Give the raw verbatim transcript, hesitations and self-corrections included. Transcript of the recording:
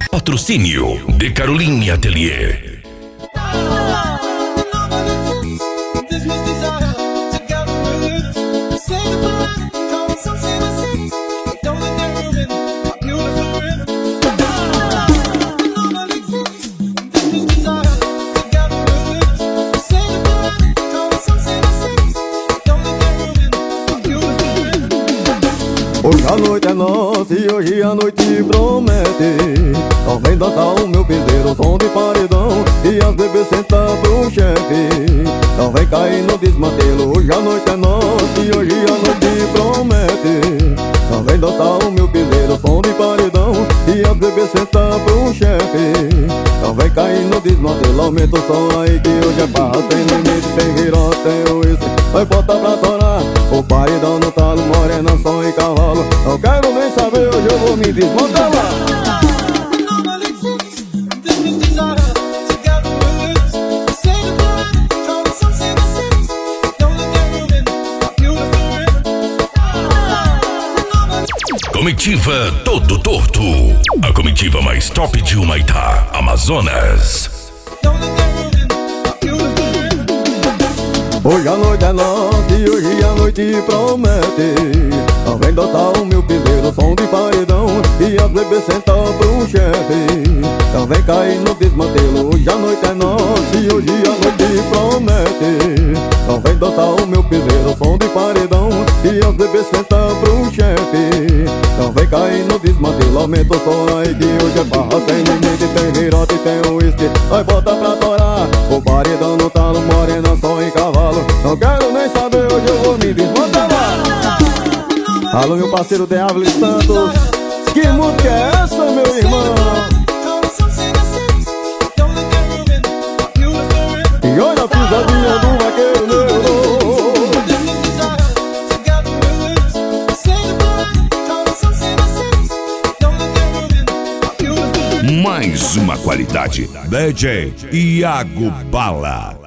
Patrocínio de Caroline Atelier. Hoje a noite é nossa e hoje a noite promete. Só vem dançar o meu piseiro, som de paredão, e as bebês sentam pro chefe. Só vem cair no desmantelo. Hoje a noite é nossa e hoje a noite promete. Só vem dançar o meu piseiro, som de paredão, e as bebês sentam pro chefe. Só vem cair no desmantelo. Aumenta o som aí que hoje é barra sem limite. Tem viró, tem uísque, vai botar pra torar. O paredão no talo, morena, som e cavalo. Não quero nem saber, hoje eu vou me desmontar lá. Comitiva Todo Torto, a comitiva mais top de Humaitá, Amazonas. Hoje a noite é nossa e hoje a noite promete. Só vem dançar o meu piseiro, som de paredão, e as bebês sentam pro chefe. Só vem cair no desmantelo. Hoje a noite é nossa e hoje a noite promete. Só vem dançar o meu piseiro, som de paredão, e as bebês sentam pro chefe. Só vem cair no desmantelo. Aumenta o som aí que hoje é barra sem limite. Tem virote e tem uísque, vai botar pra torar. O paredão no talo, morena, som e cavalo. Não quero nem saber, hoje eu vou me desmontar lá. Alô, meu parceiro de Ávila Santos, que música é essa, meu irmão? E olha a pisadinha do vaqueiro negro. Mais uma qualidade. D J Iago Bala.